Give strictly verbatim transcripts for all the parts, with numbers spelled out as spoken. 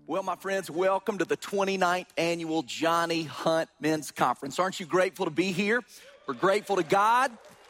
Well, my friends, welcome to the twenty-ninth Annual Johnny Hunt Men's Conference. Aren't you grateful to be here? We're grateful to God.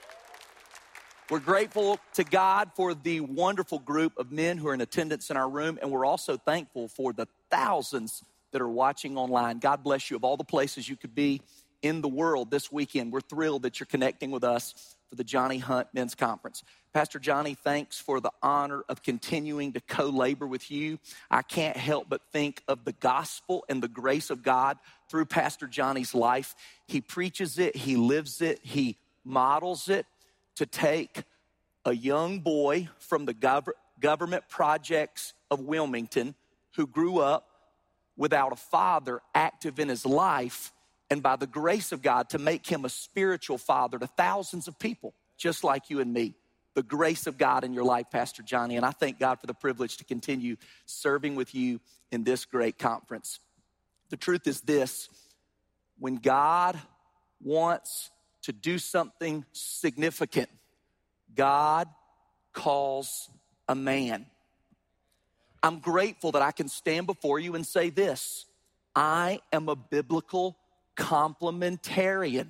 We're grateful to God for the wonderful group of men who are in attendance in our room, and we're also thankful for the thousands that are watching online. God bless you of all the places you could be in the world this weekend. We're thrilled that you're connecting with us for the Johnny Hunt Men's Conference. Pastor Johnny, thanks for the honor of continuing to co-labor with you. I can't help but think of the gospel and the grace of God through Pastor Johnny's life. He preaches it, he lives it, he models it to take a young boy from the gov- government projects of Wilmington who grew up without a father active in his life, and by the grace of God to make him a spiritual father to thousands of people just like you and me. The grace of God in your life, Pastor Johnny, and I thank God for the privilege to continue serving with you in this great conference. The truth is this: when God wants to do something significant, God calls a man. I'm grateful that I can stand before you and say this: I am a biblical complementarian.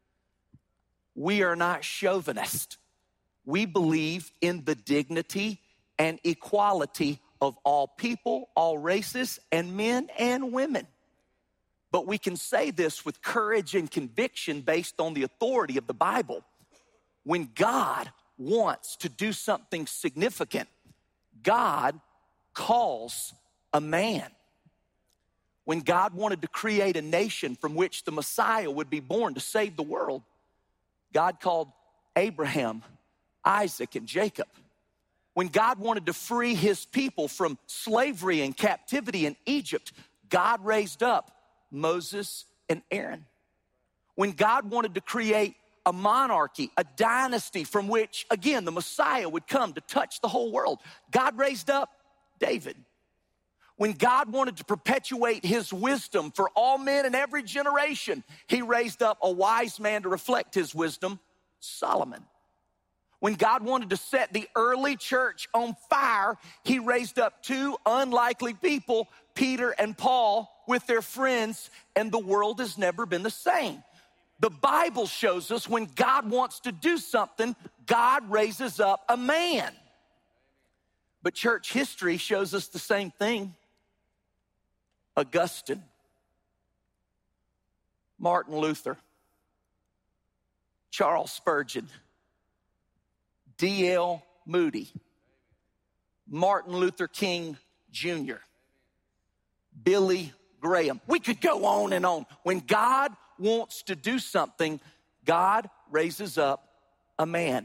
We are not chauvinist. We believe in the dignity and equality of all people, all races, and men and women. But we can say this with courage and conviction based on the authority of the Bible. When God wants to do something significant, God calls a man. When God wanted to create a nation from which the Messiah would be born to save the world, God called Abraham, Isaac, and Jacob. When God wanted to free his people from slavery and captivity in Egypt, God raised up Moses and Aaron. When God wanted to create a monarchy, a dynasty from which, again, the Messiah would come to touch the whole world, God raised up David. When God wanted to perpetuate his wisdom for all men in every generation, he raised up a wise man to reflect his wisdom, Solomon. When God wanted to set the early church on fire, he raised up two unlikely people, Peter and Paul, with their friends, and the world has never been the same. The Bible shows us when God wants to do something, God raises up a man. But church history shows us the same thing. Augustine, Martin Luther, Charles Spurgeon, D L Moody, Martin Luther King Junior, Billy Graham. We could go on and on. When God wants to do something, God raises up a man.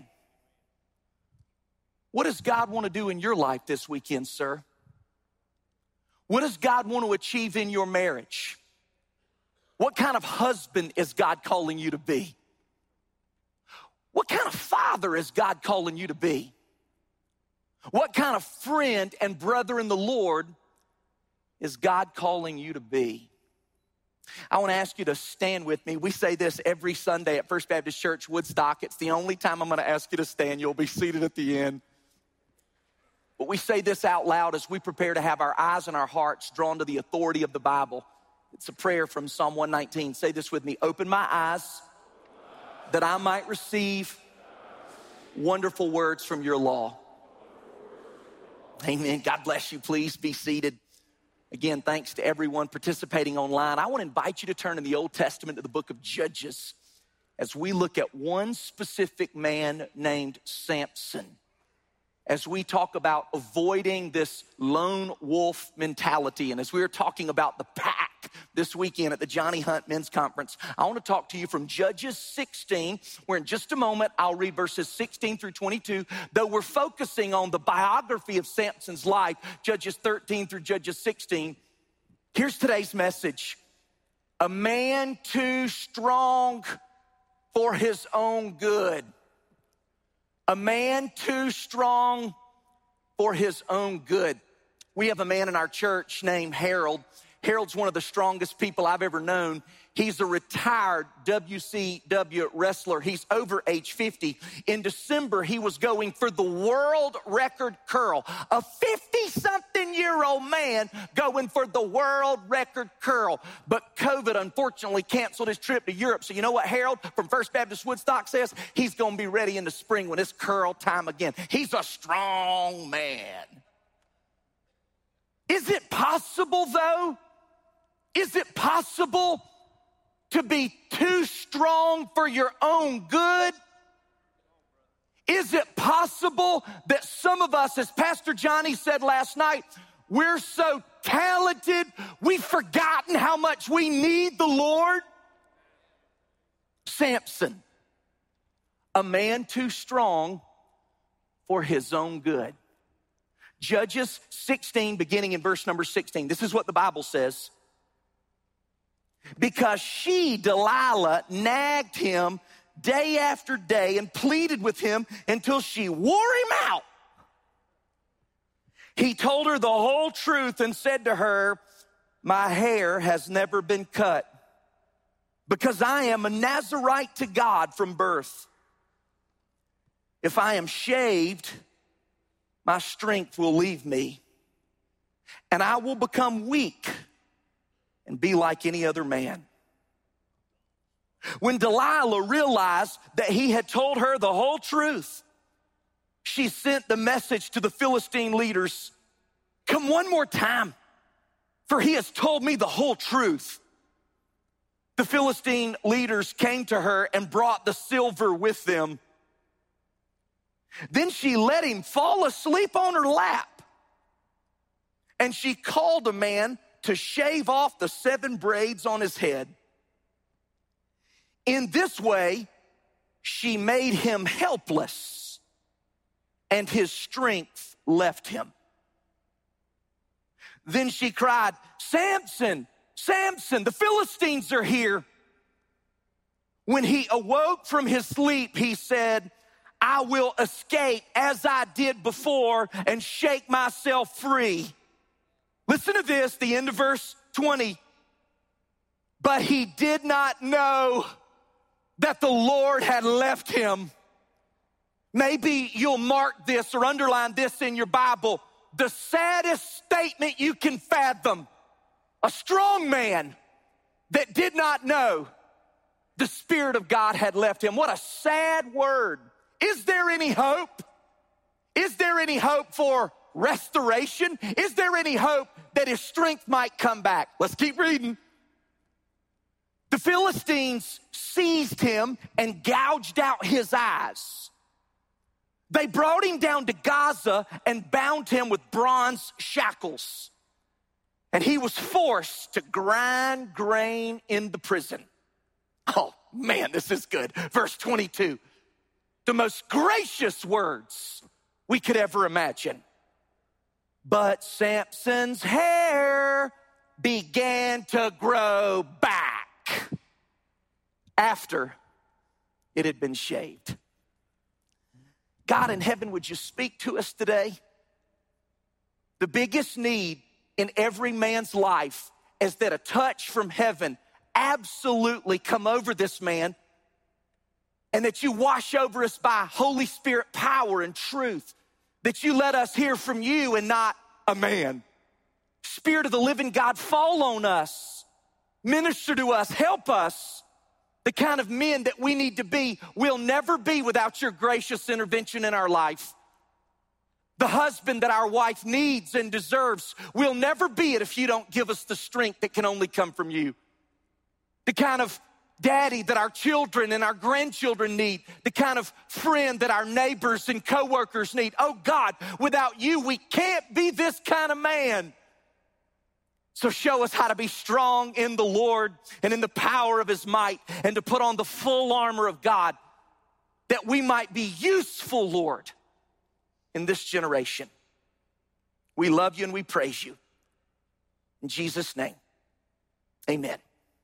What does God want to do in your life this weekend, sir? What does God want to achieve in your marriage? What kind of husband is God calling you to be? What kind of father is God calling you to be? What kind of friend and brother in the Lord is God calling you to be? I want to ask you to stand with me. We say this every Sunday at First Baptist Church, Woodstock. It's the only time I'm going to ask you to stand. You'll be seated at the end. But we say this out loud as we prepare to have our eyes and our hearts drawn to the authority of the Bible. It's a prayer from Psalm one nineteen. Say this with me. Open my eyes that I might receive wonderful words from your law. Amen. God bless you. Please be seated. Again, thanks to everyone participating online. I want to invite you to turn in the Old Testament to the book of Judges as we look at one specific man named Samson. As we talk about avoiding this lone wolf mentality, and as we were talking about the pack this weekend at the Johnny Hunt Men's Conference, I want to talk to you from Judges sixteen, where in just a moment I'll read verses sixteen through twenty-two. Though we're focusing on the biography of Samson's life, Judges thirteen through Judges sixteen, here's today's message. A man too strong for his own good. A man too strong for his own good. We have a man in our church named Harold. Harold's one of the strongest people I've ever known. He's a retired W C W wrestler. He's over age fifty. In December, he was going for the world record curl. A fifty-something-year-old man going for the world record curl. But COVID, unfortunately, canceled his trip to Europe. So you know what Harold from First Baptist Woodstock says? He's going to be ready in the spring when it's curl time again. He's a strong man. Is it possible, though? Is it possible to be too strong for your own good? Is it possible that some of us, as Pastor Johnny said last night, we're so talented, we've forgotten how much we need the Lord? Samson, a man too strong for his own good. Judges sixteen, beginning in verse number sixteen. This is what the Bible says. Because she, Delilah, nagged him day after day and pleaded with him until she wore him out. He told her the whole truth and said to her, my hair has never been cut because I am a Nazirite to God from birth. If I am shaved, my strength will leave me, and I will become weak and be like any other man. When Delilah realized that he had told her the whole truth, she sent the message to the Philistine leaders, come one more time, for he has told me the whole truth. The Philistine leaders came to her and brought the silver with them. Then she let him fall asleep on her lap. And she called a man to shave off the seven braids on his head. In this way, she made him helpless, and his strength left him. Then she cried, Samson, Samson, the Philistines are here. When he awoke from his sleep, he said, I will escape as I did before and shake myself free. Listen to this, the end of verse twenty. But he did not know that the Lord had left him. Maybe you'll mark this or underline this in your Bible. The saddest statement you can fathom. A strong man that did not know the Spirit of God had left him. What a sad word. Is there any hope? Is there any hope for restoration? Is there any hope that his strength might come back? Let's keep reading. The Philistines seized him and gouged out his eyes. They brought him down to Gaza and bound him with bronze shackles. And he was forced to grind grain in the prison. Oh man, this is good. Verse twenty-two. The most gracious words we could ever imagine. But Samson's hair began to grow back after it had been shaved. God in heaven, would you speak to us today? The biggest need in every man's life is that a touch from heaven absolutely come over this man, and that you wash over us by Holy Spirit power and truth, that you let us hear from you and not a man. Spirit of the living God, fall on us, minister to us, help us. The kind of men that we need to be will never be without your gracious intervention in our life. The husband that our wife needs and deserves will never be it if you don't give us the strength that can only come from you. The kind of daddy that our children and our grandchildren need, the kind of friend that our neighbors and coworkers need. Oh God, without you, we can't be this kind of man. So show us how to be strong in the Lord and in the power of his might, and to put on the full armor of God, that we might be useful, Lord, in this generation. We love you and we praise you. In Jesus' name, amen.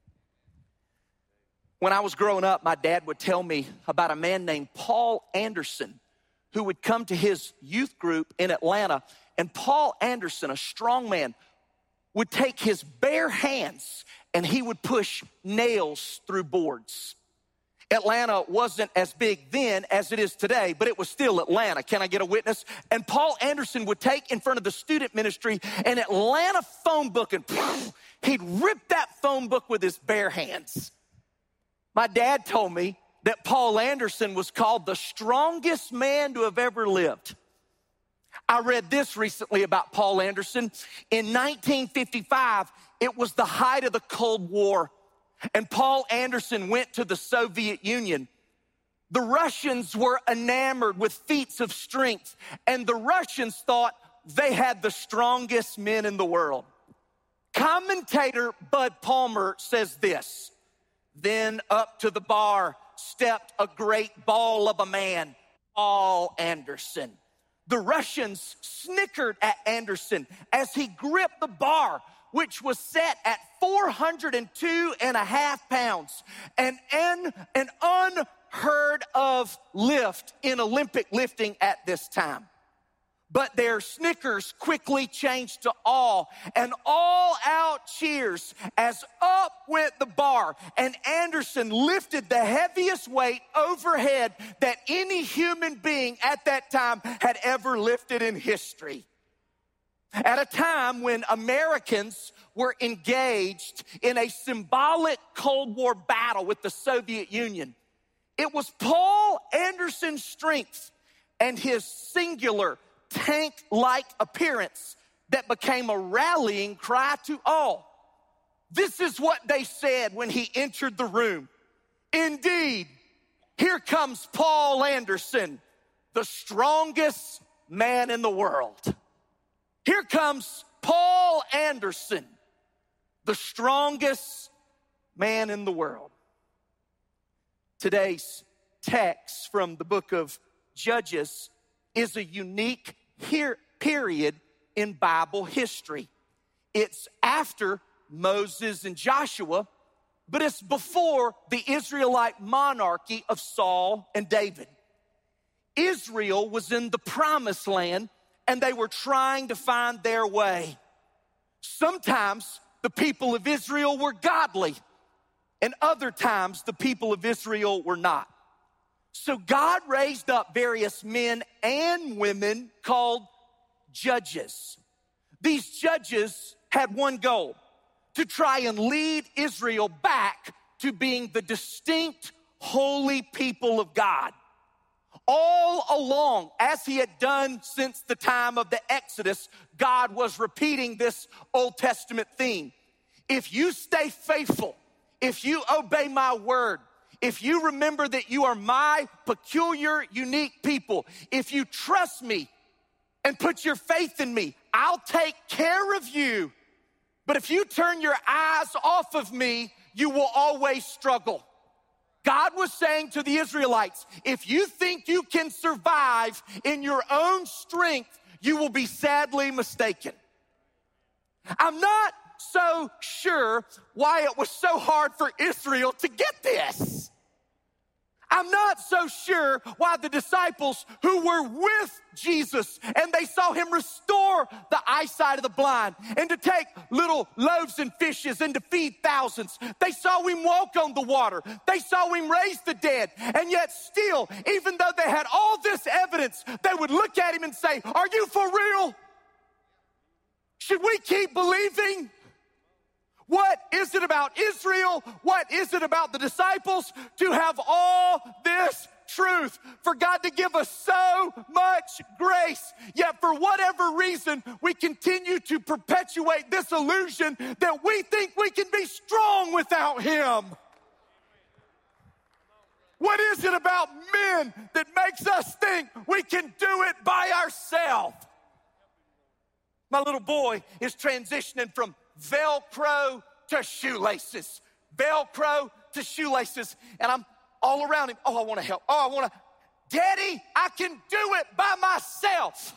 When I was growing up, my dad would tell me about a man named Paul Anderson who would come to his youth group in Atlanta. And Paul Anderson, a strong man, would take his bare hands and he would push nails through boards. Atlanta wasn't as big then as it is today, but it was still Atlanta. Can I get a witness? And Paul Anderson would take in front of the student ministry an Atlanta phone book and he'd rip that phone book with his bare hands. My dad told me that Paul Anderson was called the strongest man to have ever lived. I read this recently about Paul Anderson. In nineteen fifty-five, it was the height of the Cold War, and Paul Anderson went to the Soviet Union. The Russians were enamored with feats of strength, and the Russians thought they had the strongest men in the world. Commentator Bud Palmer says this: then up to the bar stepped a great ball of a man, Paul Anderson. The Russians snickered at Anderson as he gripped the bar, which was set at four hundred two and a half pounds, an, an, an unheard of lift in Olympic lifting at this time. But their snickers quickly changed to awe and all-out cheers as up went the bar, and Anderson lifted the heaviest weight overhead that any human being at that time had ever lifted in history. At a time when Americans were engaged in a symbolic Cold War battle with the Soviet Union, it was Paul Anderson's strength and his singular tank-like appearance that became a rallying cry to all. This is what they said when he entered the room. Indeed, here comes Paul Anderson, the strongest man in the world. Here comes Paul Anderson, the strongest man in the world. Today's text from the book of Judges is a unique here period in Bible history. It's after Moses and Joshua, but it's before the Israelite monarchy of Saul and David. Israel was in the promised land and they were trying to find their way. Sometimes the people of Israel were godly, and other times the people of Israel were not. So God raised up various men and women called judges. These judges had one goal: to try and lead Israel back to being the distinct, holy people of God. All along, as he had done since the time of the Exodus, God was repeating this Old Testament theme. If you stay faithful, if you obey my word, if you remember that you are my peculiar, unique people, if you trust me and put your faith in me, I'll take care of you. But if you turn your eyes off of me, you will always struggle. God was saying to the Israelites, if you think you can survive in your own strength, you will be sadly mistaken. I'm not so sure why it was so hard for Israel to get this. I'm not so sure why the disciples who were with Jesus and they saw him restore the eyesight of the blind and to take little loaves and fishes and to feed thousands. They saw him walk on the water. They saw him raise the dead. And yet still, even though they had all this evidence, they would look at him and say, are you for real? Should we keep believing? What is it about Israel? What is it about the disciples to have all this truth? For God to give us so much grace, yet for whatever reason, we continue to perpetuate this illusion that we think we can be strong without him. What is it about men that makes us think we can do it by ourselves? My little boy is transitioning from Velcro to shoelaces. Velcro to shoelaces. And I'm all around him. Oh, I want to help. Oh, I want to. Daddy, I can do it by myself.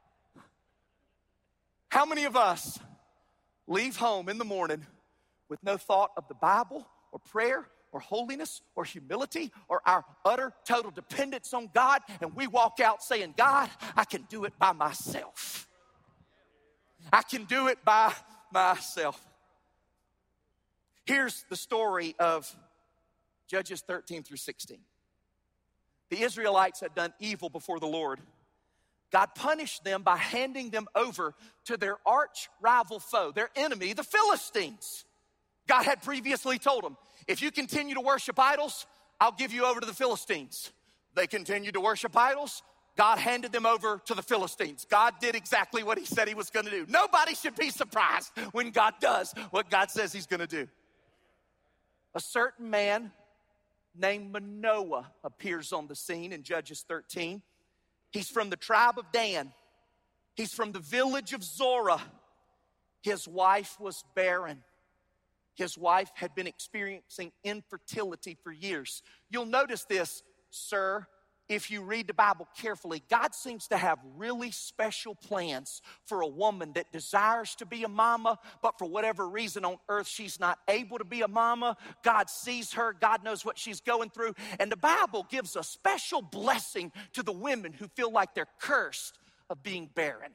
How many of us leave home in the morning with no thought of the Bible or prayer or holiness or humility or our utter total dependence on God, and we walk out saying, God, I can do it by myself. I can do it by myself. Here's the story of Judges thirteen through sixteen. The Israelites had done evil before the Lord. God punished them by handing them over to their arch rival foe, their enemy, the Philistines. God had previously told them, if you continue to worship idols, I'll give you over to the Philistines. They continued to worship idols. God handed them over to the Philistines. God did exactly what he said he was going to do. Nobody should be surprised when God does what God says he's going to do. A certain man named Manoah appears on the scene in Judges thirteen. He's from the tribe of Dan. He's from the village of Zorah. His wife was barren. His wife had been experiencing infertility for years. You'll notice this, sir, if you read the Bible carefully. God seems to have really special plans for a woman that desires to be a mama, but for whatever reason on earth she's not able to be a mama. God sees her. God knows what she's going through. And the Bible gives a special blessing to the women who feel like they're cursed of being barren.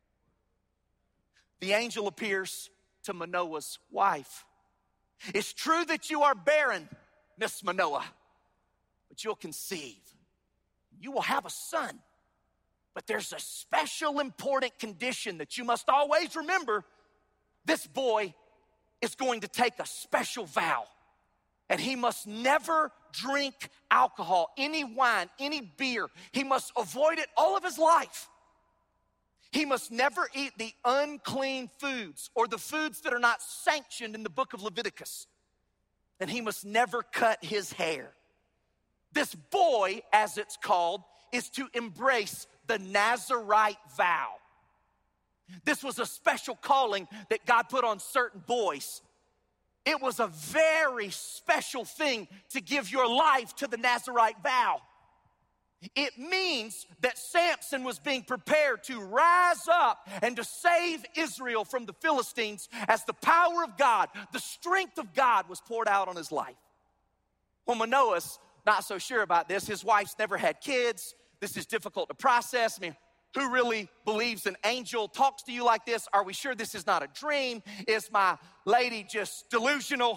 The angel appears to Manoah's wife. It's true that you are barren, Miss Manoah, but you'll conceive. You will have a son. But there's a special important condition that you must always remember. This boy is going to take a special vow. And he must never drink alcohol, any wine, any beer. He must avoid it all of his life. He must never eat the unclean foods or the foods that are not sanctioned in the book of Leviticus. And he must never cut his hair. This boy, as it's called, is to embrace the Nazirite vow. This was a special calling that God put on certain boys. It was a very special thing to give your life to the Nazirite vow. It means that Samson was being prepared to rise up and to save Israel from the Philistines as the power of God, the strength of God was poured out on his life. Well, Manoah's not so sure about this. His wife's never had kids. This is difficult to process. I mean, who really believes an angel talks to you like this? Are we sure this is not a dream? Is my lady just delusional?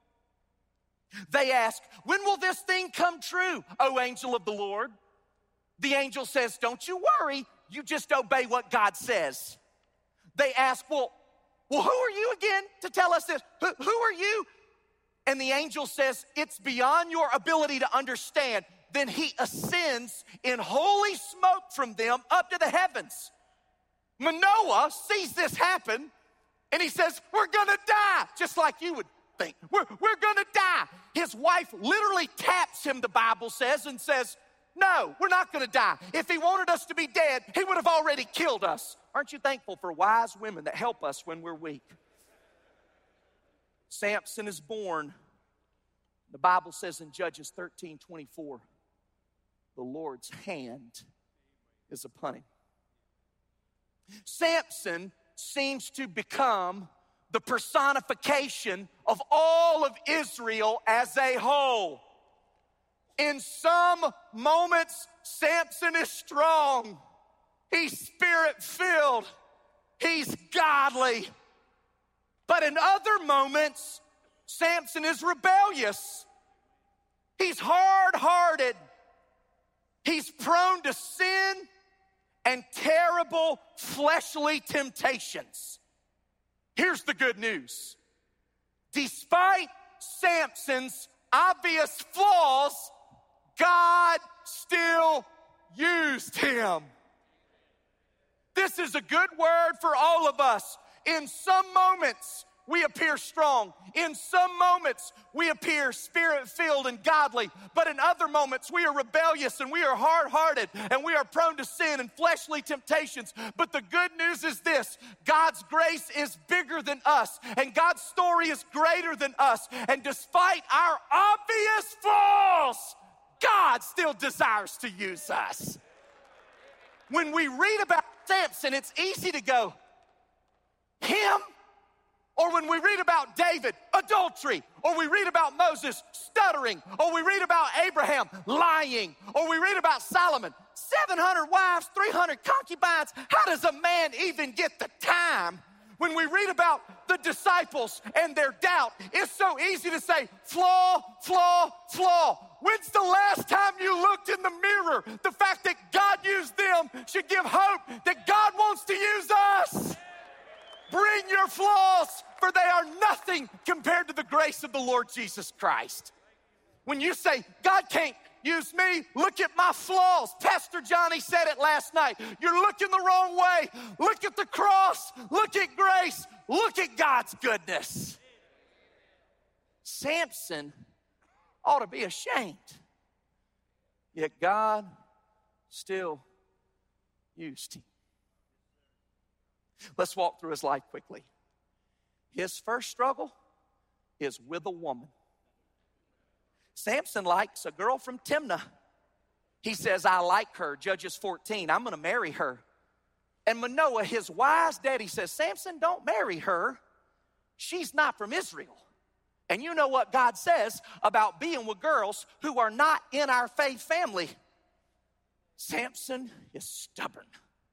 They ask, when will this thing come true, O angel of the Lord? The angel says, don't you worry. You just obey what God says. They ask, well, well, who are you again to tell us this? Who, who are you? And the angel says, it's beyond your ability to understand. Then he ascends in holy smoke from them up to the heavens. Manoah sees this happen, and he says, we're gonna die, just like you would think. We're, we're gonna die. His wife literally taps him, the Bible says, and says, no, we're not gonna die. If he wanted us to be dead, he would have already killed us. Aren't you thankful for wise women that help us when we're weak? Samson is born. The Bible says in Judges thirteen twenty-four, the Lord's hand is upon him. Samson seems to become the personification of all of Israel as a whole. In some moments, Samson is strong. He's spirit-filled. He's godly. But in other moments, Samson is rebellious. He's hard-hearted. He's prone to sin and terrible fleshly temptations. Here's the good news. Despite Samson's obvious flaws, God still used him. This is a good word for all of us. In some moments, we appear strong. In some moments, we appear spirit-filled and godly. But in other moments, we are rebellious and we are hard-hearted and we are prone to sin and fleshly temptations. But the good news is this: God's grace is bigger than us, and God's story is greater than us. And despite our obvious flaws, God still desires to use us. When we read about Samson, it's easy to go, him? Or when we read about David, adultery. Or we read about Moses, stuttering. Or we read about Abraham, lying. Or we read about Solomon, seven hundred wives, three hundred concubines. How does a man even get the time When we read about the disciples and their doubt, it's so easy to say, flaw, flaw, flaw. When's the last time you looked in the mirror? The fact that God used them should give hope that God wants to use us. Bring your flaws, for they are nothing compared to the grace of the Lord Jesus Christ. When you say, God can't use me, look at my flaws. Pastor Johnny said it last night. You're looking the wrong way. Look at the cross. Look at grace. Look at God's goodness. Samson ought to be ashamed. Yet God still used him. Let's walk through his life quickly. His first struggle is with a woman. Samson likes a girl from Timnah. He says, I like her, Judges fourteen. I'm going to marry her. And Manoah, his wise daddy, says, Samson, don't marry her. She's not from Israel. And you know what God says about being with girls who are not in our faith family. Samson is stubborn.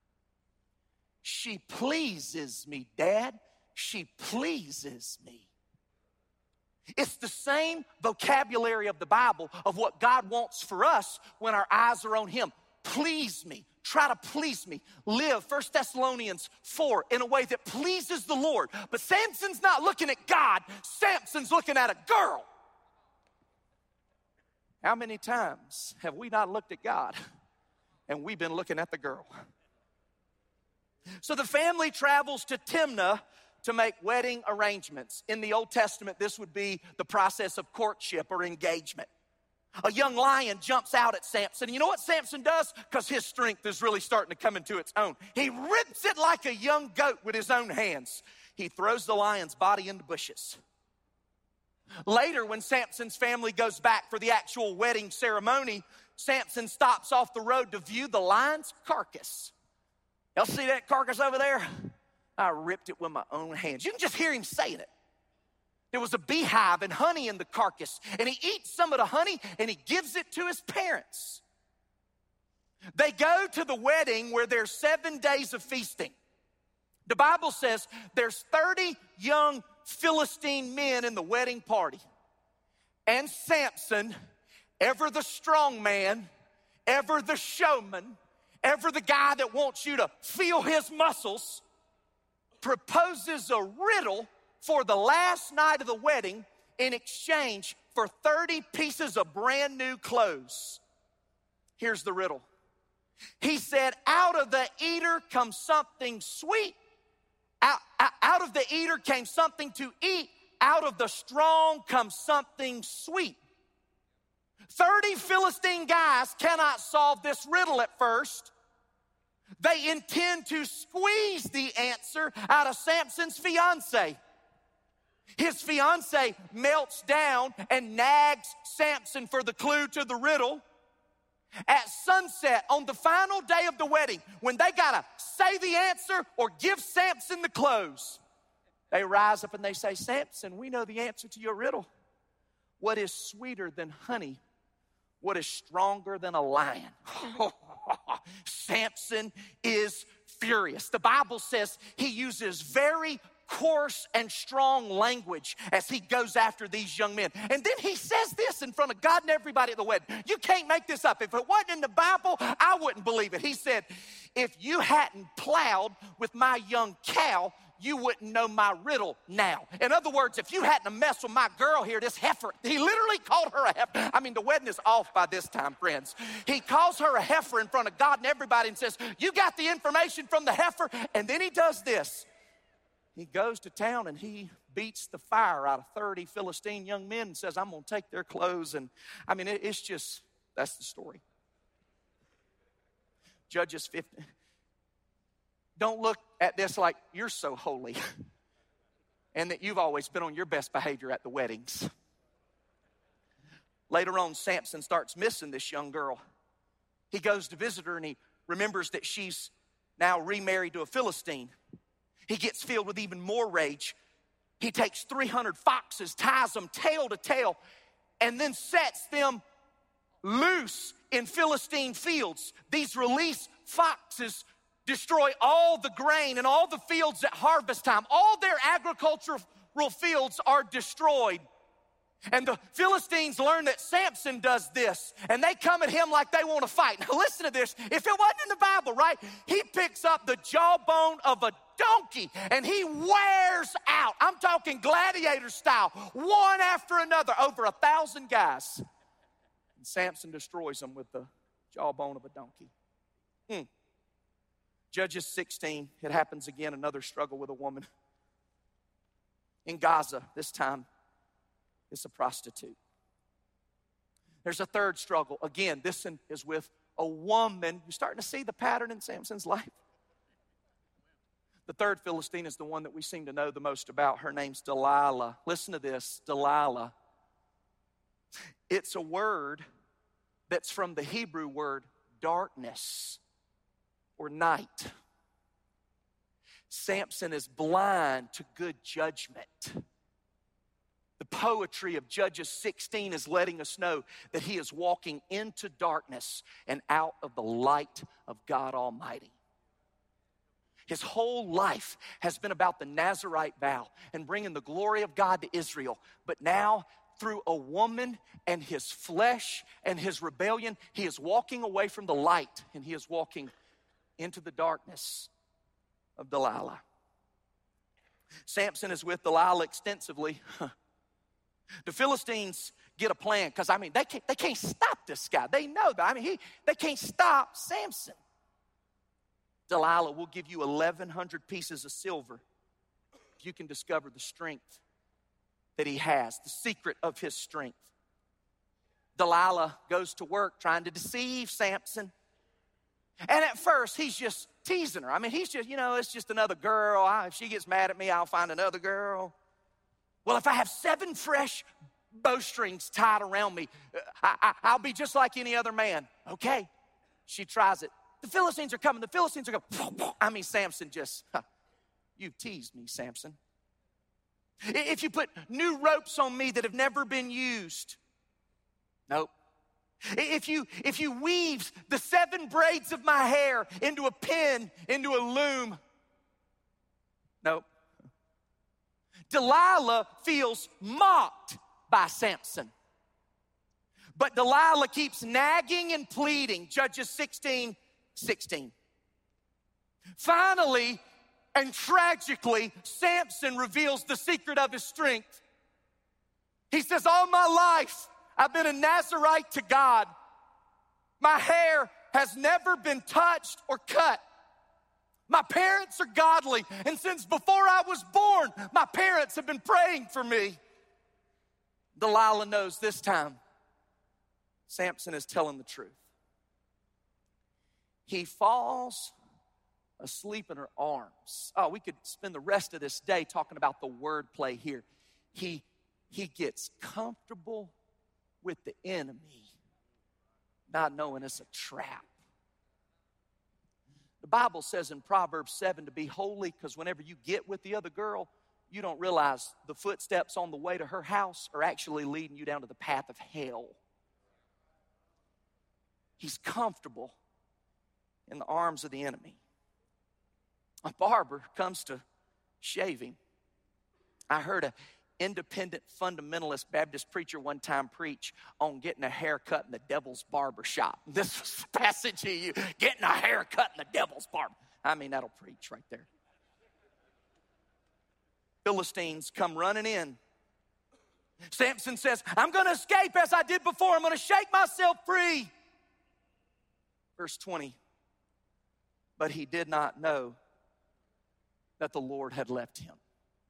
She pleases me, Dad. She pleases me. It's the same vocabulary of the Bible of what God wants for us when our eyes are on him. Please me. Try to please me. Live, First Thessalonians four, in a way that pleases the Lord. But Samson's not looking at God. Samson's looking at a girl. How many times have we not looked at God and we've been looking at the girl? So the family travels to Timnah to make wedding arrangements. In the Old Testament, this would be the process of courtship or engagement. A young lion jumps out at Samson. You know what Samson does? Because his strength is really starting to come into its own. He rips it like a young goat with his own hands. He throws the lion's body into bushes. Later, when Samson's family goes back for the actual wedding ceremony, Samson stops off the road to view the lion's carcass. Y'all see that carcass over there? I ripped it with my own hands. You can just hear him saying it. There was a beehive and honey in the carcass, and he eats some of the honey and he gives it to his parents. They go to the wedding where there's seven days of feasting. The Bible says there's thirty young Philistine men in the wedding party. And Samson, ever the strong man, ever the showman, ever the guy that wants you to feel his muscles, proposes a riddle for the last night of the wedding in exchange for thirty pieces of brand new clothes. Here's the riddle. He said, out of the eater comes something sweet. Out, out, out of the eater came something to eat. Out of the strong comes something sweet. thirty Philistine guys cannot solve this riddle at first. They intend to squeeze the answer out of Samson's fiance. His fiance melts down and nags Samson for the clue to the riddle. At sunset, on the final day of the wedding, when they gotta say the answer or give Samson the clothes, they rise up and they say, Samson, we know the answer to your riddle. What is sweeter than honey? What is stronger than a lion? Samson is furious. The Bible says he uses very coarse and strong language as he goes after these young men. And then he says this in front of God and everybody at the wedding. You can't make this up. If it wasn't in the Bible, I wouldn't believe it. He said, if you hadn't plowed with my young cow, you wouldn't know my riddle now. In other words, if you hadn't messed with my girl here, this heifer, he literally called her a heifer. I mean, the wedding is off by this time, friends. He calls her a heifer in front of God and everybody and says, you got the information from the heifer? And then he does this. He goes to town and he beats the fire out of thirty Philistine young men and says, I'm going to take their clothes. And I mean, it, it's just, that's the story. Judges fifteen. Don't look at this like you're so holy and that you've always been on your best behavior at the weddings. Later on, Samson starts missing this young girl. He goes to visit her and he remembers that she's now remarried to a Philistine. He gets filled with even more rage. He takes three hundred foxes, ties them tail to tail, and then sets them loose in Philistine fields. These released foxes destroy all the grain and all the fields at harvest time. All their agricultural fields are destroyed. And the Philistines learn that Samson does this, and they come at him like they want to fight. Now listen to this. If it wasn't in the Bible, right, he picks up the jawbone of a donkey and he wears out. I'm talking gladiator style, one after another, over a thousand guys. And Samson destroys them with the jawbone of a donkey. Hmm. Judges sixteen, it happens again, another struggle with a woman. In Gaza, this time, it's a prostitute. There's a third struggle. Again, this one is with a woman. You're starting to see the pattern in Samson's life. The third Philistine is the one that we seem to know the most about. Her name's Delilah. Listen to this, Delilah. It's a word that's from the Hebrew word darkness or night. Samson is blind to good judgment. The poetry of Judges sixteen is letting us know that he is walking into darkness and out of the light of God Almighty. His whole life has been about the Nazirite vow and bringing the glory of God to Israel. But now, through a woman and his flesh and his rebellion, he is walking away from the light and he is walking into the darkness of Delilah. Samson is with Delilah extensively. The Philistines get a plan because, I mean, they can't, they can't stop this guy. They know that. I mean, he, they can't stop Samson. Delilah will give you eleven hundred pieces of silver if you can discover the strength that he has, the secret of his strength. Delilah goes to work trying to deceive Samson. And at first, he's just teasing her. I mean, he's just, you know, it's just another girl. I, if she gets mad at me, I'll find another girl. Well, if I have seven fresh bowstrings tied around me, I, I, I'll be just like any other man. Okay, she tries it. The Philistines are coming. The Philistines are going. I mean, Samson just, huh, you teased me, Samson. If you put new ropes on me that have never been used, nope. If you, if you weave the seven braids of my hair into a pin, into a loom, nope. Delilah feels mocked by Samson. But Delilah keeps nagging and pleading. Judges sixteen, sixteen. Finally and tragically, Samson reveals the secret of his strength. He says, all my life, I've been a Nazirite to God. My hair has never been touched or cut. My parents are godly, and since before I was born, my parents have been praying for me. Delilah knows this time Samson is telling the truth. He falls asleep in her arms. Oh, we could spend the rest of this day talking about the wordplay here. He, he gets comfortable with the enemy, not knowing it's a trap. The Bible says in Proverbs seven to be holy, because whenever you get with the other girl, you don't realize the footsteps on the way to her house are actually leading you down to the path of hell. He's comfortable in the arms of the enemy. A barber comes to shave him. I heard an independent fundamentalist Baptist preacher one time preach on getting a haircut in the devil's barber shop. This was the passage he used, getting a haircut in the devil's barber. I mean, that'll preach right there. Philistines come running in. Samson says, I'm going to escape as I did before. I'm going to shake myself free. Verse twenty, but he did not know that the Lord had left him.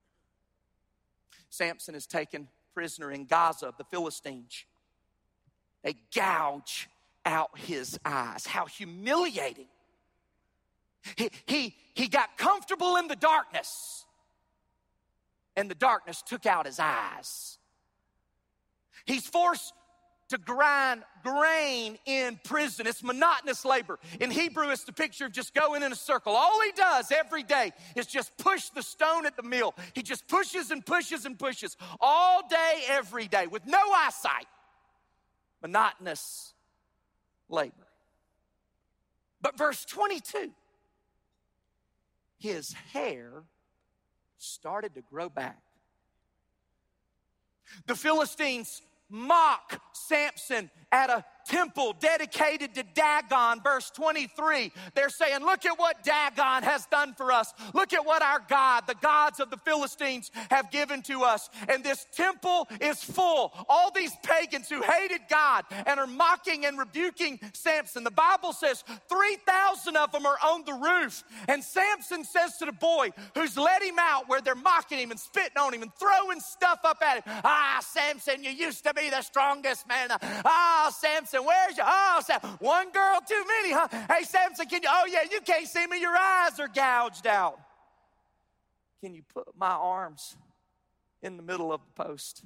Samson is taken prisoner in Gaza of the Philistines. They gouge out his eyes. How humiliating. He, he, he got comfortable in the darkness, and the darkness took out his eyes. He's forced to grind grain in prison. It's monotonous labor. In Hebrew, it's the picture of just going in a circle. All he does every day is just push the stone at the mill. He just pushes and pushes and pushes all day, every day, with no eyesight. Monotonous labor. But verse twenty-two, his hair started to grow back. The Philistines mock Samson at a temple dedicated to Dagon. Verse twenty-three, they're saying, look at what Dagon has done for us. Look at what our God, the gods of the Philistines, have given to us. And this temple is full. All these pagans who hated God and are mocking and rebuking Samson. The Bible says three thousand of them are on the roof. And Samson says to the boy who's let him out, where they're mocking him and spitting on him and throwing stuff up at him, ah, Samson, you used to be the strongest man. Ah, Samson, where's your, oh, Sam, one girl too many, huh? Hey, Samson, can you, oh yeah, you can't see me, your eyes are gouged out. Can you put my arms in the middle of the post?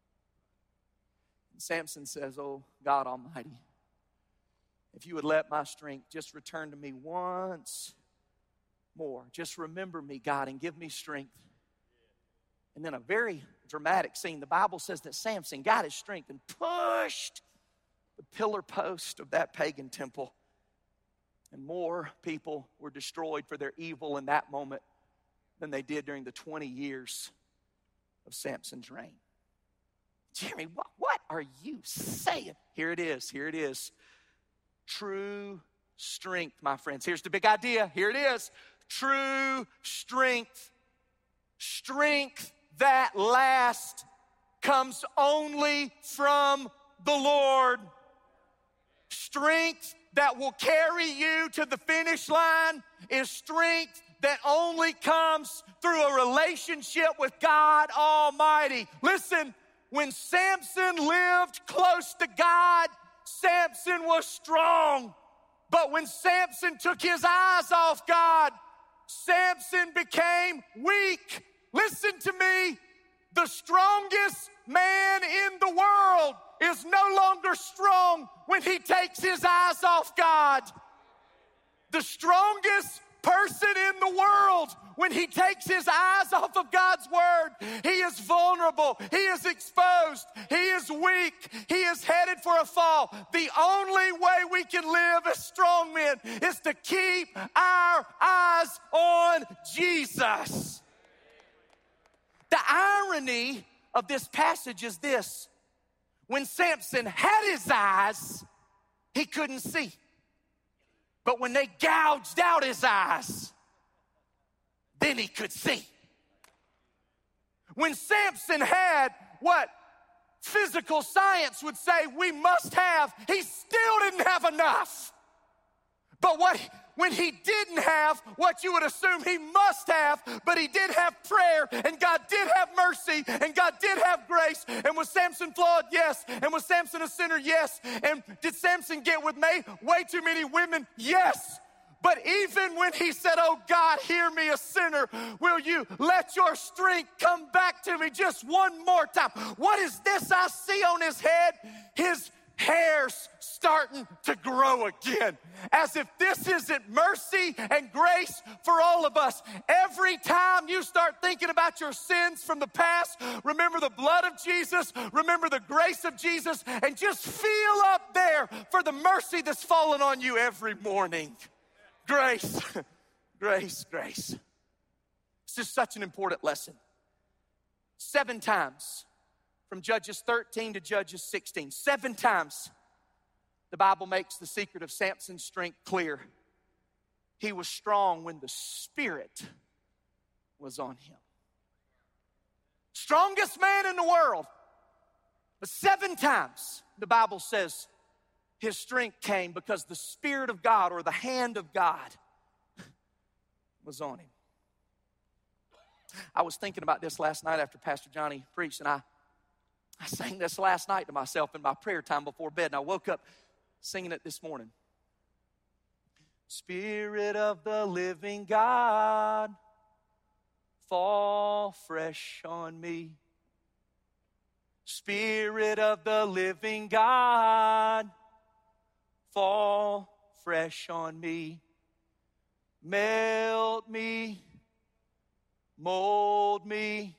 And Samson says, oh, God Almighty, if you would let my strength just return to me once more. Just remember me, God, and give me strength. And then a very dramatic scene. The Bible says that Samson got his strength and pushed the pillar post of that pagan temple. And more people were destroyed for their evil in that moment than they did during the twenty years of Samson's reign. Jeremy, what, what are you saying? Here it is, here it is. True strength, my friends. Here's the big idea. Here it is. True strength. Strength that lasts comes only from the Lord. Strength that will carry you to the finish line is strength that only comes through a relationship with God Almighty. Listen, when Samson lived close to God, Samson was strong. But when Samson took his eyes off God, Samson became weak. Listen to me. The strongest man in the world is no longer strong when he takes his eyes off God. The strongest person in the world, when he takes his eyes off of God's word, he is vulnerable, he is exposed, he is weak, he is headed for a fall. The only way we can live as strong men is to keep our eyes on Jesus. The irony of this passage is this: when Samson had his eyes, he couldn't see. But when they gouged out his eyes, then he could see. When Samson had what physical science would say we must have, he still didn't have enough. But what when he didn't have what you would assume he must have, but he did have prayer, and God did have mercy, and God did have grace. And was Samson flawed? Yes. And was Samson a sinner? Yes. And did Samson get with May? Way too many women? Yes. But even when he said, oh God, hear me a sinner, will you let your strength come back to me just one more time? What is this I see on his head? His hair's starting to grow again. As if this isn't mercy and grace for all of us. Every time you start thinking about your sins from the past, remember the blood of Jesus, remember the grace of Jesus, and just feel up there for the mercy that's fallen on you every morning. Grace, grace, grace. This is such an important lesson. Seven times, from Judges thirteen to Judges sixteen, seven times the Bible makes the secret of Samson's strength clear. He was strong when the Spirit was on him. Strongest man in the world. But seven times the Bible says his strength came because the Spirit of God, or the hand of God, was on him. I was thinking about this last night after Pastor Johnny preached, and I I sang this last night to myself in my prayer time before bed, and I woke up singing it this morning. Spirit of the living God, fall fresh on me. Spirit of the living God, fall fresh on me. Melt me, mold me,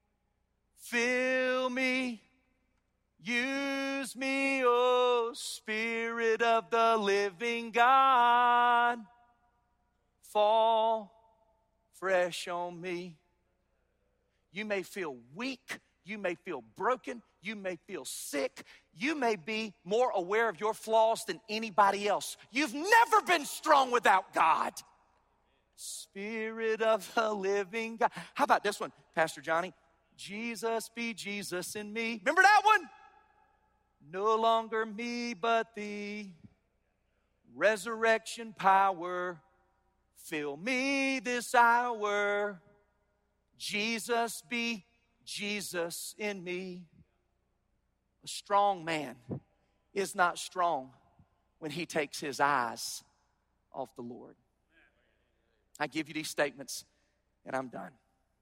fill me, use me, oh Spirit of the living God. Fall fresh on me. You may feel weak. You may feel broken. You may feel sick. You may be more aware of your flaws than anybody else. You've never been strong without God. Spirit of the living God. How about this one, Pastor Johnny? Jesus be Jesus in me. Remember that one? No longer me, but the resurrection power. Fill me this hour. Jesus be Jesus in me. A strong man is not strong when he takes his eyes off the Lord. I give you these statements and I'm done.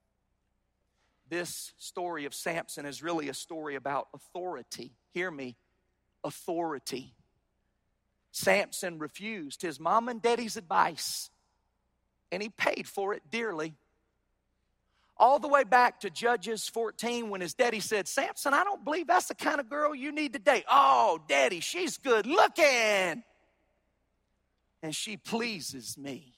This story of Samson is really a story about authority. Hear me, authority. Samson refused his mom and daddy's advice, and he paid for it dearly. All the way back to Judges fourteen when his daddy said, Samson, I don't believe that's the kind of girl you need to date. Oh, daddy, she's good looking, and she pleases me.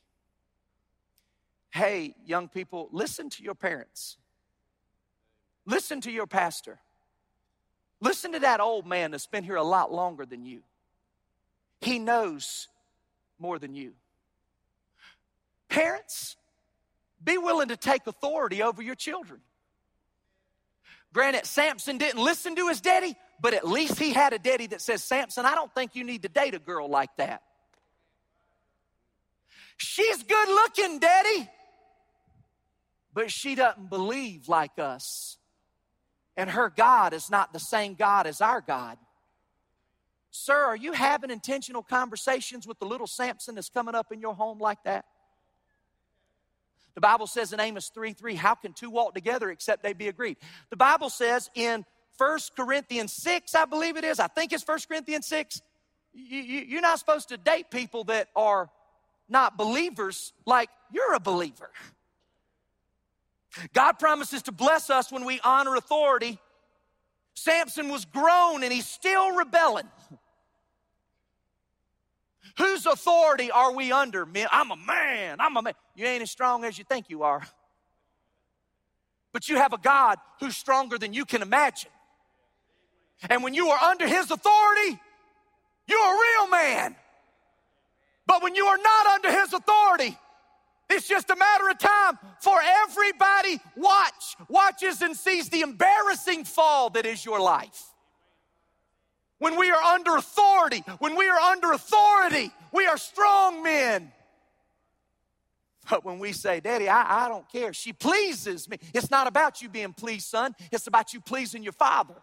Hey, young people, listen to your parents. Listen to your pastor. Listen to that old man that's been here a lot longer than you. He knows more than you. Parents, be willing to take authority over your children. Granted, Samson didn't listen to his daddy, but at least he had a daddy that says, Samson, I don't think you need to date a girl like that. She's good looking, daddy, but she doesn't believe like us. And her God is not the same God as our God. Sir, are you having intentional conversations with the little Samson that's coming up in your home like that? The Bible says in Amos three three, how can two walk together except they be agreed? The Bible says in First Corinthians six, I believe it is, I think it's First Corinthians six, you, you, you're not supposed to date people that are not believers like you're a believer. God promises to bless us when we honor authority. Samson was grown and he's still rebelling. Whose authority are we under? Man, I'm a man, I'm a man. You ain't as strong as you think you are. But you have a God who's stronger than you can imagine. And when you are under his authority, you're a real man. But when you are not under his authority, it's just a matter of time for everybody watch, watches and sees the embarrassing fall that is your life. When we are under authority, when we are under authority, we are strong men. But when we say, Daddy, I, I don't care, she pleases me. It's not about you being pleased, son. It's about you pleasing your father.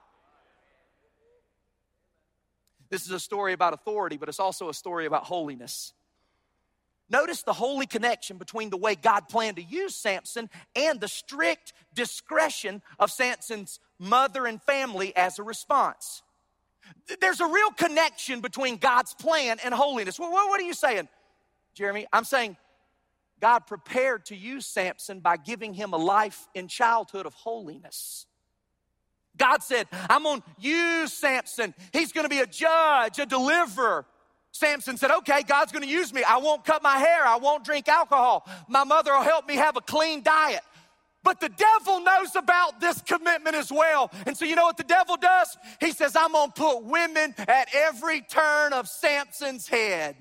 This is a story about authority, but it's also a story about holiness. Notice the holy connection between the way God planned to use Samson and the strict discretion of Samson's mother and family as a response. There's a real connection between God's plan and holiness. What, what are you saying, Jeremy? I'm saying God prepared to use Samson by giving him a life in childhood of holiness. God said, I'm going to use Samson. He's going to be a judge, a deliverer. Samson said, okay, God's going to use me. I won't cut my hair. I won't drink alcohol. My mother will help me have a clean diet. But the devil knows about this commitment as well. And so you know what the devil does? He says, I'm going to put women at every turn of Samson's head.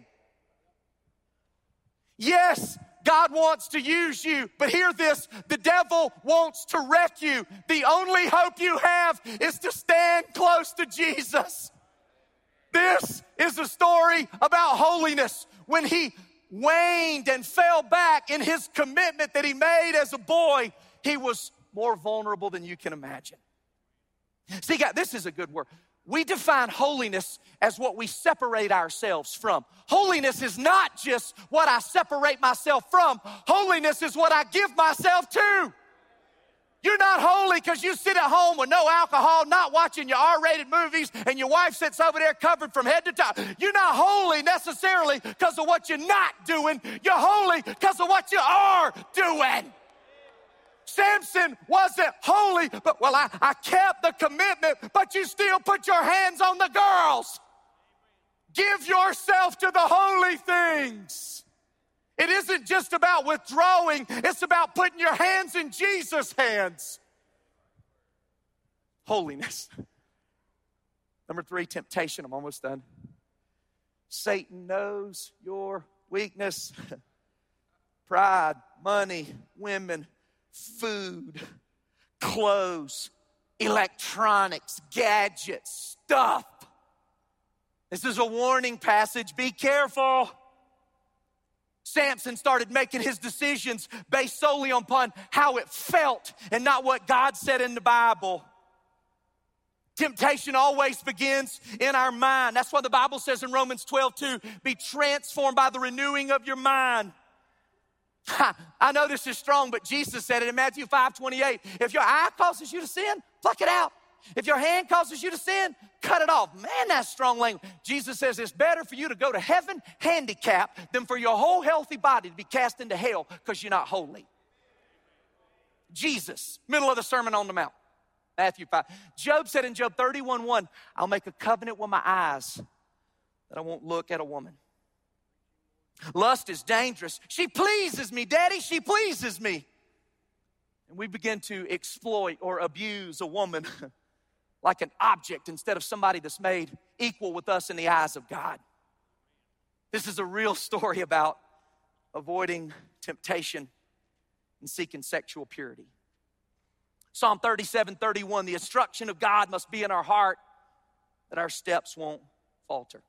Yes, God wants to use you, but hear this, the devil wants to wreck you. The only hope you have is to stand close to Jesus. This is a story about holiness. When he waned and fell back in his commitment that he made as a boy, he was more vulnerable than you can imagine. See, God, this is a good word. We define holiness as what we separate ourselves from. Holiness is not just what I separate myself from. Holiness is what I give myself to. You're not holy because you sit at home with no alcohol, not watching your R-rated movies, and your wife sits over there covered from head to toe. You're not holy necessarily because of what you're not doing. You're holy because of what you are doing. Samson wasn't holy, but well, I, I kept the commitment, but you still put your hands on the girls. Give yourself to the holy things. It isn't just about withdrawing. It's about putting your hands in Jesus' hands. Holiness. Number three, temptation. I'm almost done. Satan knows your weakness. Pride, money, women, food, clothes, electronics, gadgets, stuff. This is a warning passage. Be careful. Samson started making his decisions based solely upon how it felt and not what God said in the Bible. Temptation always begins in our mind. That's why the Bible says in Romans twelve two, be transformed by the renewing of your mind. Ha, I know this is strong, but Jesus said it in Matthew five twenty-eight. If your eye causes you to sin, pluck it out. If your hand causes you to sin, cut it off. Man, that's strong language. Jesus says it's better for you to go to heaven handicapped than for your whole healthy body to be cast into hell because you're not holy. Jesus, middle of the Sermon on the Mount. Matthew five. Job said in Job thirty-one one, I'll make a covenant with my eyes that I won't look at a woman. Lust is dangerous. She pleases me, Daddy, she pleases me. And we begin to exploit or abuse a woman like an object instead of somebody that's made equal with us in the eyes of God. This is a real story about avoiding temptation and seeking sexual purity. Psalm thirty-seven thirty-one, the instruction of God must be in our heart that our steps won't falter.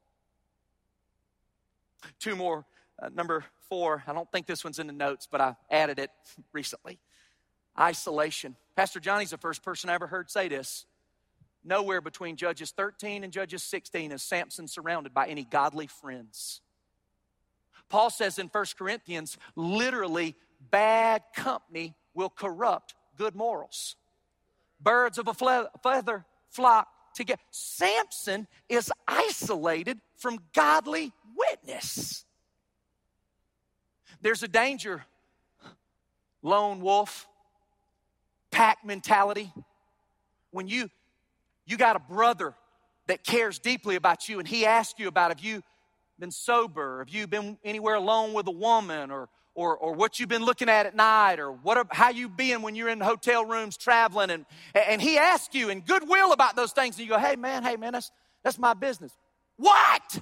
Two more. Uh, number four, I don't think this one's in the notes, but I added it recently. Isolation. Pastor Johnny's the first person I ever heard say this. Nowhere between Judges thirteen and Judges sixteen is Samson surrounded by any godly friends. Paul says in First Corinthians, literally, bad company will corrupt good morals. Birds of a feather flock together. Samson is isolated from godly witness. There's a danger, lone wolf, pack mentality. When you you got a brother that cares deeply about you and he asks you about have you been sober, have you been anywhere alone with a woman, or Or, or what you've been looking at at night, or what, how you been when you're in hotel rooms traveling, and, and he asks you in goodwill about those things, and you go, hey man, hey man, that's, that's my business. What?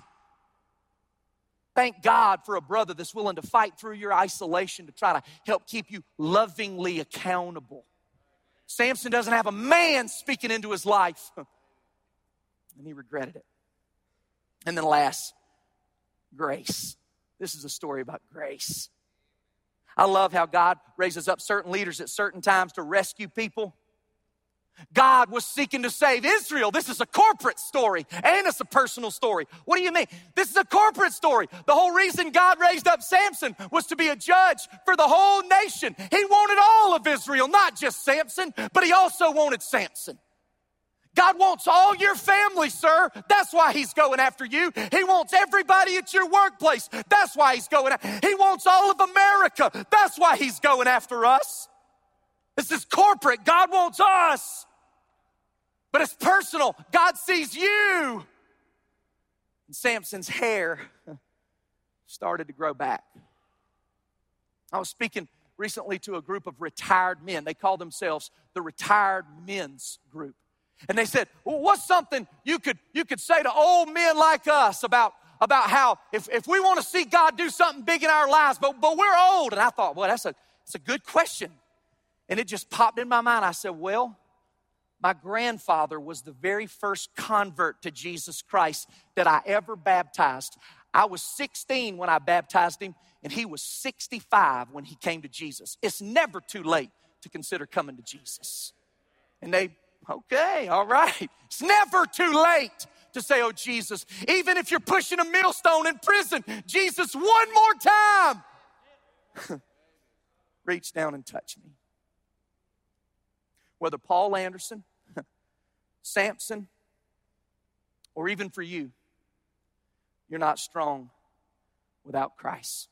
Thank God for a brother that's willing to fight through your isolation to try to help keep you lovingly accountable. Samson doesn't have a man speaking into his life, and he regretted it. And then last, grace. This is a story about grace. I love how God raises up certain leaders at certain times to rescue people. God was seeking to save Israel. This is a corporate story, and it's a personal story. What do you mean? This is a corporate story. The whole reason God raised up Samson was to be a judge for the whole nation. He wanted all of Israel, not just Samson, but he also wanted Samson. God wants all your family, sir. That's why he's going after you. He wants everybody at your workplace. That's why he's going after. He wants all of America. That's why he's going after us. This is corporate. God wants us. But it's personal. God sees you. And Samson's hair started to grow back. I was speaking recently to a group of retired men. They call themselves the Retired Men's Group. And they said, well, what's something you could you could say to old men like us about, about how if, if we want to see God do something big in our lives, but, but we're old? And I thought, well, that's a, that's a good question. And it just popped in my mind. I said, well, my grandfather was the very first convert to Jesus Christ that I ever baptized. I was sixteen when I baptized him, and he was sixty-five when he came to Jesus. It's never too late to consider coming to Jesus. And they Okay, all right. It's never too late to say, oh, Jesus, even if you're pushing a millstone in prison, Jesus, one more time. Reach down and touch me. Whether Paul Anderson, Samson, or even for you, you're not strong without Christ.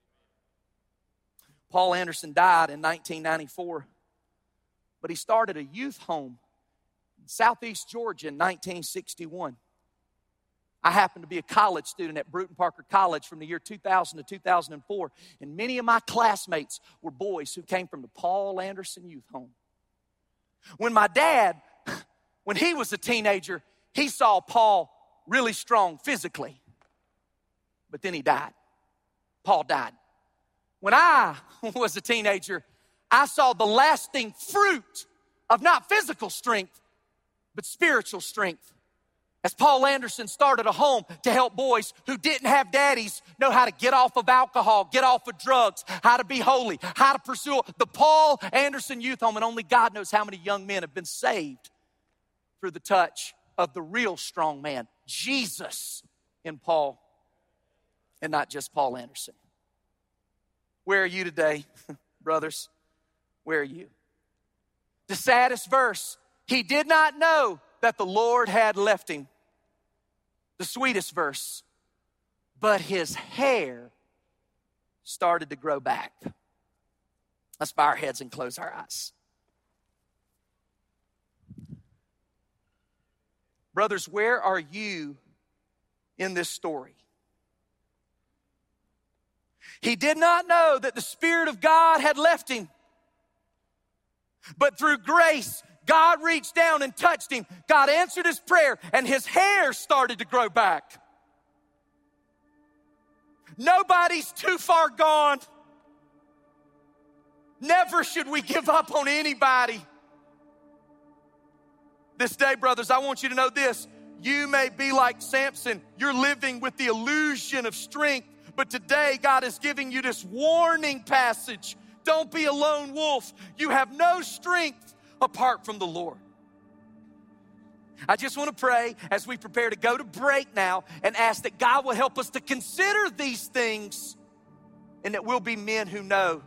Paul Anderson died in nineteen ninety-four, but he started a youth home Southeast Georgia in nineteen sixty-one. I happened to be a college student at Bruton Parker College from the year two thousand to two thousand four, and many of my classmates were boys who came from the Paul Anderson Youth Home. When my dad, when he was a teenager, he saw Paul really strong physically, but then he died. Paul died. When I was a teenager, I saw the lasting fruit of not physical strength, but spiritual strength. As Paul Anderson started a home to help boys who didn't have daddies know how to get off of alcohol, get off of drugs, how to be holy, how to pursue the Paul Anderson Youth Home. And only God knows how many young men have been saved through the touch of the real strong man, Jesus in Paul, and not just Paul Anderson. Where are you today, brothers? Where are you? The saddest verse, he did not know that the Lord had left him. The sweetest verse, but his hair started to grow back. Let's bow our heads and close our eyes. Brothers, where are you in this story? He did not know that the Spirit of God had left him, but through grace, God reached down and touched him. God answered his prayer, and his hair started to grow back. Nobody's too far gone. Never should we give up on anybody. This day, brothers, I want you to know this. You may be like Samson. You're living with the illusion of strength, but today God is giving you this warning passage. Don't be a lone wolf. You have no strength apart from the Lord. I just want to pray as we prepare to go to break now and ask that God will help us to consider these things and that we'll be men who know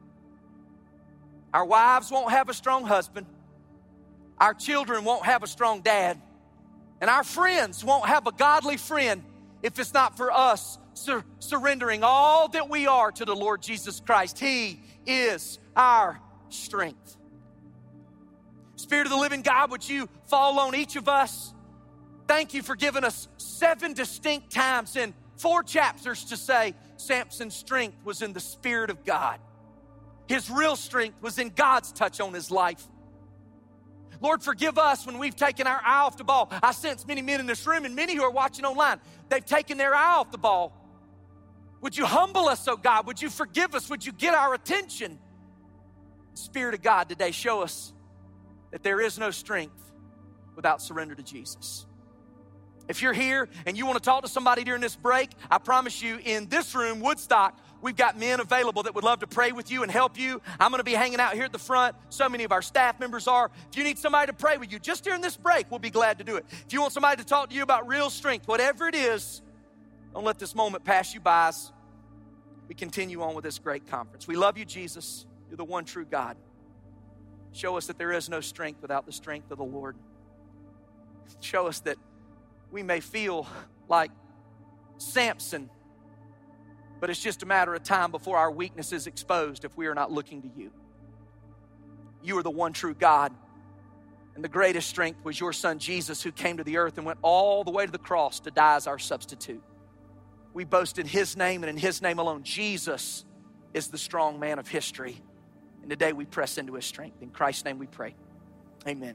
our wives won't have a strong husband, our children won't have a strong dad, and our friends won't have a godly friend if it's not for us sur- surrendering all that we are to the Lord Jesus Christ. He is our strength. Spirit of the living God, would you fall on each of us? Thank you for giving us seven distinct times in four chapters to say Samson's strength was in the Spirit of God. His real strength was in God's touch on his life. Lord, forgive us when we've taken our eye off the ball. I sense many men in this room and many who are watching online, they've taken their eye off the ball. Would you humble us, oh God? Would you forgive us? Would you get our attention? Spirit of God, today show us that there is no strength without surrender to Jesus. If you're here and you want to talk to somebody during this break, I promise you in this room, Woodstock, we've got men available that would love to pray with you and help you. I'm going to be hanging out here at the front. So many of our staff members are. If you need somebody to pray with you, just during this break, we'll be glad to do it. If you want somebody to talk to you about real strength, whatever it is, don't let this moment pass you by as we continue on with this great conference. We love you, Jesus. You're the one true God. Show us that there is no strength without the strength of the Lord. Show us that we may feel like Samson, but it's just a matter of time before our weakness is exposed if we are not looking to you. You are the one true God, and the greatest strength was your son Jesus, who came to the earth and went all the way to the cross to die as our substitute. We boast in his name and in his name alone. Jesus is the strong man of history. And today we press into his strength. In Christ's name we pray. Amen.